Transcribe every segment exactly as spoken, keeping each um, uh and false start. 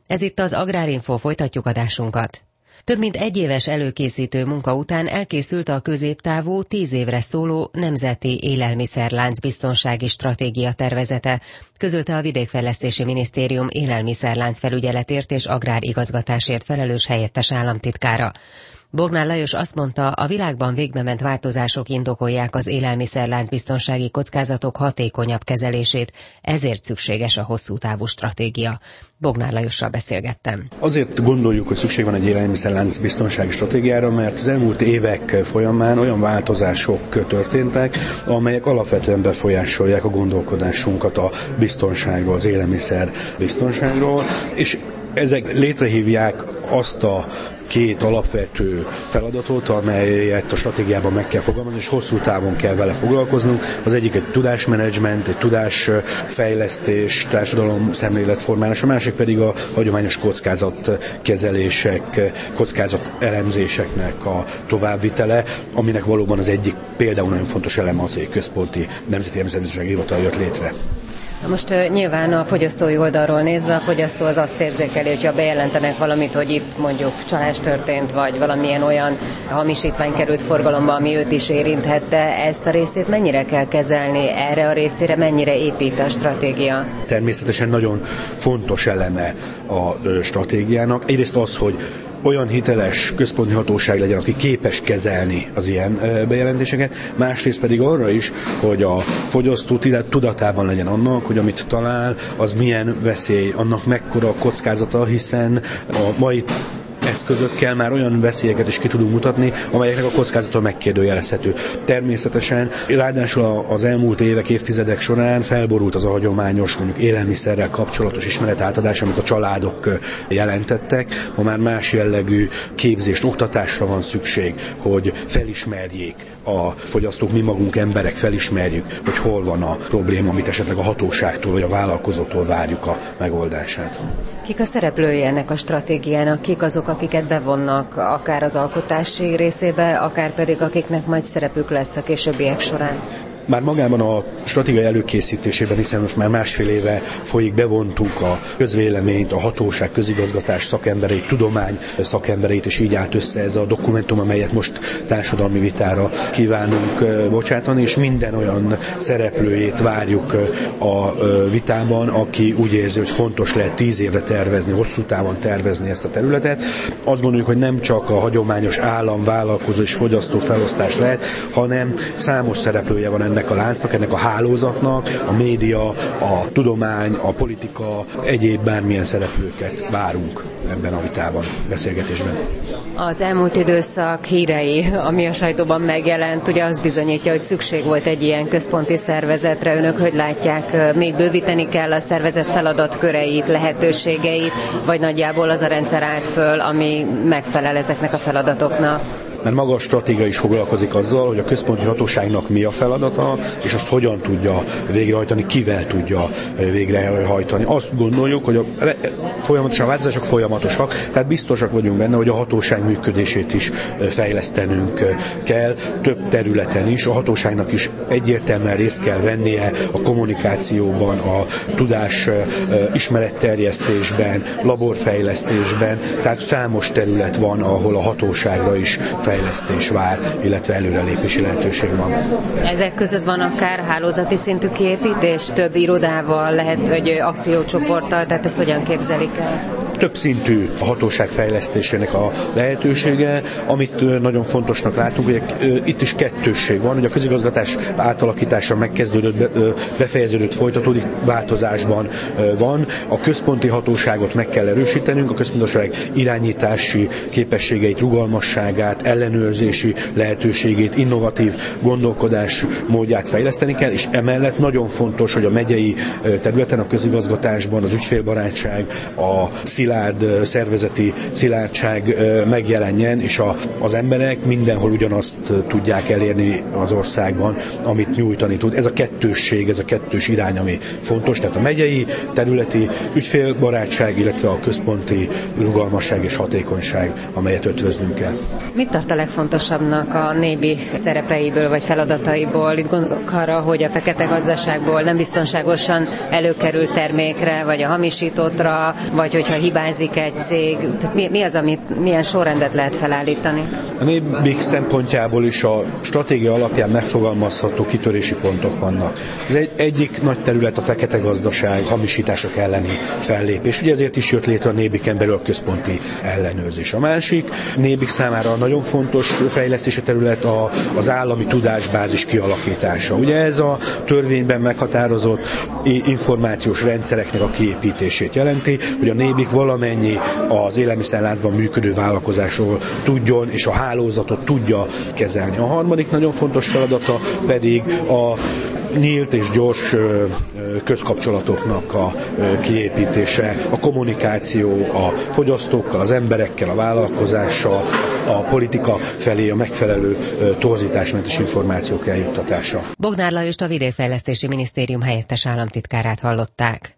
Ez itt az Agrárinfo, folytatjuk adásunkat. Több mint egy éves előkészítő munka után elkészült a középtávú, tíz évre szóló Nemzeti Élelmiszerlánc Biztonsági Stratégia tervezete, közölte a Vidékfejlesztési Minisztérium élelmiszerlánc felügyeletért és agrárigazgatásért felelős helyettes államtitkára. Bognár Lajos azt mondta, a világban végbement változások indokolják az élelmiszerlánc biztonsági kockázatok hatékonyabb kezelését, ezért szükséges a hosszú távú stratégia. Bognár Lajossal beszélgettem. Azért gondoljuk, hogy szükség van egy élelmiszerlánc biztonsági stratégiára, mert az elmúlt évek folyamán olyan változások történtek, amelyek alapvetően befolyásolják a gondolkodásunkat a biztonságról, az élelmiszer biztonságról, és ezek létrehívják azt a két alapvető feladatot, amelyet a stratégiában meg kell fogalmazni, és hosszú távon kell vele foglalkoznunk. Az egyik egy tudásmenedzsment, egy tudásfejlesztés, társadalom szemléletformálás, a másik pedig a hagyományos kockázatkezelések, kockázatelemzéseknek a továbbvitele, aminek valóban az egyik például nagyon fontos elem az, hogy központi Nemzeti Élelmiszerbiztonsági Hivatal jött létre. Most uh, nyilván a fogyasztói oldalról nézve, a fogyasztó az azt érzékeli, hogyha bejelentenek valamit, hogy itt mondjuk csalás történt, vagy valamilyen olyan hamisítvány került forgalomba, ami őt is érinthette. Ezt a részét mennyire kell kezelni? Erre a részére mennyire épít a stratégia? Természetesen nagyon fontos eleme a stratégiának. Egyrészt az, hogy olyan hiteles központi hatóság legyen, aki képes kezelni az ilyen bejelentéseket, másrészt pedig arra is, hogy a fogyasztó tudatában legyen annak, hogy amit talál, az milyen veszély, annak mekkora kockázata, hiszen a mai eszközökkel már olyan veszélyeket is ki tudunk mutatni, amelyeknek a kockázata megkérdőjelezhető. Természetesen, ráadásul az elmúlt évek, évtizedek során felborult az a hagyományos, mondjuk élelmiszerrel kapcsolatos ismeretátadás, amit a családok jelentettek. Ma már más jellegű képzést, oktatásra van szükség, hogy felismerjék a fogyasztók, mi magunk emberek felismerjük, hogy hol van a probléma, amit esetleg a hatóságtól vagy a vállalkozótól várjuk a megoldását. Kik a szereplői ennek a stratégiának? Kik azok, akiket bevonnak akár az alkotási részébe, akár pedig akiknek majd szerepük lesz a későbbiek során? Már magában a stratégia előkészítésében, hiszen most már másfél éve folyik, bevontuk a közvéleményt, a hatóság, közigazgatás szakembereit, tudomány szakembereit, és így állt össze ez a dokumentum, amelyet most társadalmi vitára kívánunk bocsátani, és minden olyan szereplőjét várjuk a vitában, aki úgy érzi, hogy fontos lehet tíz évre tervezni, hosszú távon tervezni ezt a területet. Azt gondoljuk, hogy nem csak a hagyományos állam, vállalkozó és fogyasztó felosztás lehet, hanem számos szereplője van ennek a láncnak, ennek a hálózatnak, a média, a tudomány, a politika, egyéb bármilyen szereplőket várunk ebben a vitában, beszélgetésben. Az elmúlt időszak hírei, ami a sajtóban megjelent, ugye az bizonyítja, hogy szükség volt egy ilyen központi szervezetre. Önök hogy látják, még bővíteni kell a szervezet feladatköreit, lehetőségeit, vagy nagyjából az a rendszer állt föl, ami megfelel ezeknek a feladatoknak? Mert maga a stratégia is foglalkozik azzal, hogy a központi hatóságnak mi a feladata, és azt hogyan tudja végrehajtani, kivel tudja végrehajtani. Azt gondoljuk, hogy a folyamatosan a változások folyamatosak, tehát biztosak vagyunk benne, hogy a hatóság működését is fejlesztenünk kell, több területen is. A hatóságnak is egyértelműen részt kell vennie a kommunikációban, a tudás ismeretterjesztésben, laborfejlesztésben, tehát számos terület van, ahol a hatóságra is fejlesztés vár, illetve előrelépési lehetőség van. Ezek között van akár hálózati szintű kiépítés, több irodával, lehet, vagy akciócsoporttal, tehát ezt hogyan képzelik el? Több szintű a hatóság fejlesztésének a lehetősége, amit nagyon fontosnak látunk, hogy itt is kettősség van, hogy a közigazgatás átalakítása megkezdődött, befejeződött, folytatódik, változásban van. A központi hatóságot meg kell erősítenünk, a központi hatóság irányítási képességeit, rugalmasságát, ellenőrzési lehetőségét, innovatív gondolkodás módját fejleszteni kell, és emellett nagyon fontos, hogy a megyei területen, a közigazgatásban az ügyfélbarátság, a szilárd szervezeti szilárdság megjelenjen, és a, az emberek mindenhol ugyanazt tudják elérni az országban, amit nyújtani tud. Ez a kettősség, ez a kettős irány, ami fontos, tehát a megyei, területi ügyfélbarátság, illetve a központi rugalmasság és hatékonyság, amelyet ötvöznünk kell. Mit tart a legfontosabbnak a nébi szerepeiből vagy feladataiból? Itt gondolok arra, hogy a fekete gazdaságból nem biztonságosan előkerült termékre, vagy a hamisítottra, vagy hogyha hibás hibázik egy cég? Tehát mi, mi az, amit, milyen sorrendet lehet felállítani? A Nébik szempontjából is a stratégia alapján megfogalmazható kitörési pontok vannak. Ez egy, egyik nagy terület a fekete gazdaság, hamisítások elleni fellépés. Ugye ezért is jött létre a Nébiken belül a központi ellenőrzés. A másik Nébik számára nagyon fontos fejlesztési terület a, az állami tudásbázis kialakítása. Ugye ez a törvényben meghatározott információs rendszereknek a kiépítését jelenti, hogy a Nébik valamennyi az élelmiszerláncban működő vállalkozásról tudjon, és a hálózatot tudja kezelni. A harmadik nagyon fontos feladata pedig a nyílt és gyors közkapcsolatoknak a kiépítése, a kommunikáció a fogyasztókkal, az emberekkel, a vállalkozással, a politika felé a megfelelő torzításmentes információk eljuttatása. Bognár Lajost, a Vidékfejlesztési Minisztérium helyettes államtitkárát hallották.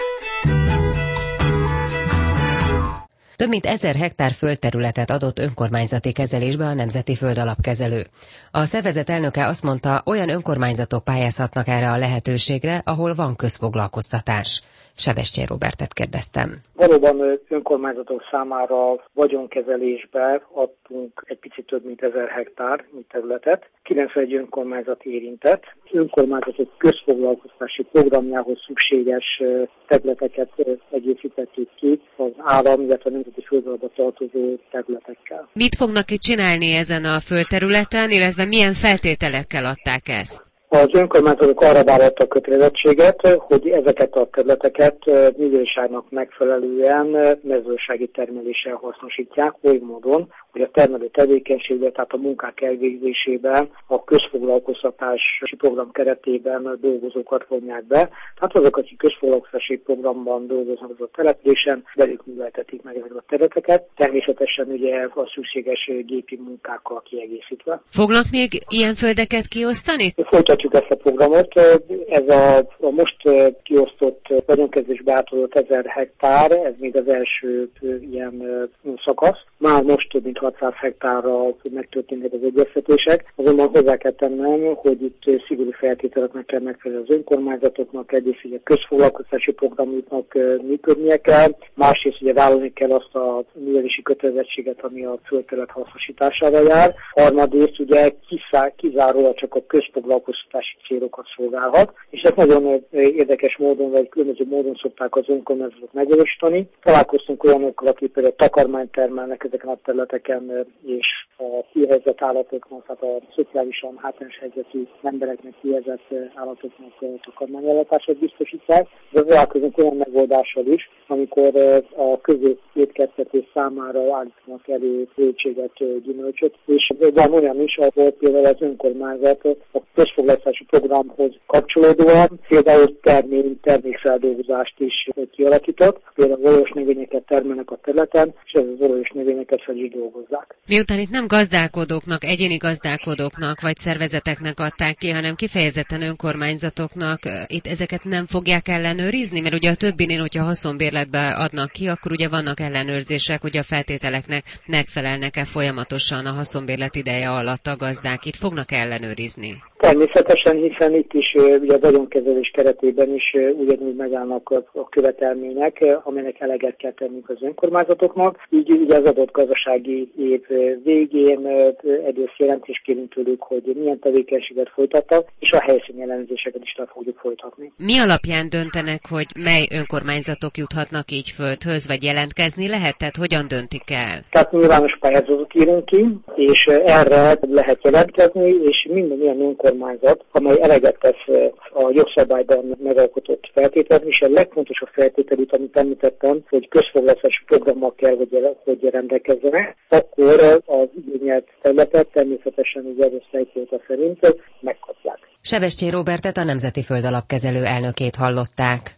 Több mint ezer hektár földterületet adott önkormányzati kezelésbe a Nemzeti Földalapkezelő. A szervezet elnöke azt mondta, olyan önkormányzatok pályázhatnak erre a lehetőségre, ahol van közfoglalkoztatás. Sebestyén Róbertet kérdeztem. Valóban önkormányzatok számára vagyonkezelésbe adtunk egy picit több mint ezer hektár területet. kilencvenegy önkormányzat érintett. Önkormányzatok közfoglalkoztatási programjához szükséges területeket egészítettük ki az állam, illetve a Nemzeti Földalapba tartozó területekkel. Mit fognak itt csinálni ezen a földterületen, illetve milyen feltételekkel adták ezt? Az önkormányzatok arra vállaltak kötelezettséget, hogy ezeket a területeket művelőságnak megfelelően mezőgazdasági termeléssel hasznosítják, oly módon, hogy a termelő tevékenységben, tehát a munkák elvégzésében a közfoglalkoztatási program keretében dolgozókat vonják be. Tehát azok, akik közfoglalkoztatási programban dolgoznak az a településen, velük műveltetik meg ezeket a területeket. Természetesen ugye a szükséges gépi munkákkal kiegészítve. Fognak még ilyen földeket kiosztani? Folytatjuk ezt a programot. Ez a, a most kiosztott vagyonkezelésbe átadott ezer hektár, ez még az első ilyen szakasz. Már most több mint hatszáz hektárra megtörténnek az egyeztetések. Azonban hozzá kell tennem, hogy itt szigorú feltételeknek kell megfelelni az önkormányzatoknak, egyrészt ugye közfoglalkoztatási programoknak működnie kell, másrészt ugye vállalni kell azt a művelési kötelezettséget, ami a földterület hasznosítására jár. Harmadrészt ugye kizárólag csak a közfoglalkoztatási célokat szolgálhat, és ezt nagyon érdekes módon, vagy különböző módon szokták az önkormányzatok megvalósítani. Találkoztunk olyanokkal, akik például takarmányt termelnek ezeken a területeken, és a kihelyezett állatoknak, tehát a szociálisan hátrányos helyzetű embereknek kihelyezett állatoknak takarmányellátását biztosítják. De találkozunk olyan megoldással is, amikor a közétkeztetés számára állítanak elő zöldséget, gyümölcsöt, és van olyan is, ahol például az önkormányzat a közfoglalkozási programhoz kapcsolódóan például termény, termékfeldolgozást is kialakított, például olajos növényeket termelnek a területen, és ez az olajos növényeket fel is dolgozzák. Miután itt nem gazdálkodóknak, egyéni gazdálkodóknak vagy szervezeteknek adták ki, hanem kifejezetten önkormányzatoknak, itt ezeket nem fogják ellenőrizni? Mert ugye a többinél, hogyha haszonbérletbe adnak ki, akkor ugye vannak ellenőrzések, hogy a feltételeknek megfelelnek-e folyamatosan a haszonbérlet ideje alatt a gazdák. Itt fognak ellenőrizni? Természetesen, hiszen itt is ugye a vagyonkezelés keretében is ugyanúgy megállnak a követelmények, amelynek eleget kell tennünk az önkormányzatoknak. Így ugye az adott gazdasági év végén egyrészt jelentést kérünk tőlük, hogy milyen tevékenységet folytattak, és a helyszíni ellenőrzéseket is le fogjuk folytatni. Mi alapján döntenek, hogy mely önkormányzatok juthatnak így földhöz, vagy jelentkezni lehet? Tehát hogyan döntik el? Tehát nyilvános pályázatot írunk ki, és erre lehet jelentkezni, és minden ilyen önkormányzat, amely eleget tesz a jogszabályban megalkotott feltételek, és a legfontosabb feltételét, amit említettem, hogy közfoglalkozási programmal kell, hogy, hogy rendelkezzenek, akkor az igényelt területet természetesen az erőszakpolitika szerint megkapják. Sebestyén Róbertet, a Nemzeti Földalapkezelő elnökét hallották.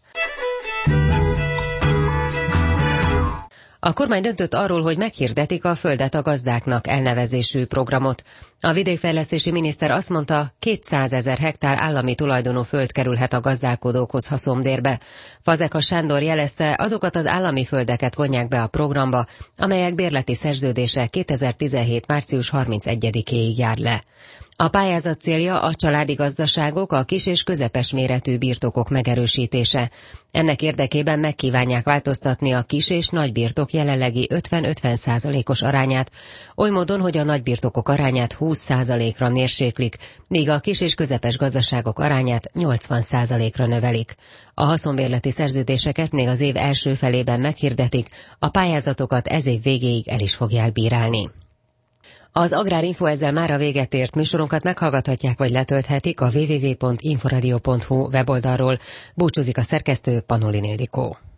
A kormány döntött arról, hogy meghirdetik a Földet a gazdáknak elnevezésű programot. A vidékfejlesztési miniszter azt mondta, kétszázezer hektár állami tulajdonú föld kerülhet a gazdálkodókhoz haszonbérbe. Fazekas Sándor jelezte, azokat az állami földeket vonják be a programba, amelyek bérleti szerződése kétezer-tizenhét. március harmincegyedikéig jár le. A pályázat célja a családi gazdaságok, a kis és közepes méretű birtokok megerősítése. Ennek érdekében megkívánják változtatni a kis és nagybirtok jelenlegi ötven-ötven százalékos arányát, oly módon, hogy a nagybirtokok arányát húsz százalékra mérséklik, míg a kis és közepes gazdaságok arányát nyolcvan százalékra növelik. A haszonbérleti szerződéseket még az év első felében meghirdetik, a pályázatokat ez év végéig el is fogják bírálni. Az Agrárinfo ezzel mára véget ért, műsorunkat meghallgathatják vagy letölthetik a double-u double-u double-u pont inforadio pont hu weboldalról. Búcsúzik a szerkesztő, Panolin Ildikó.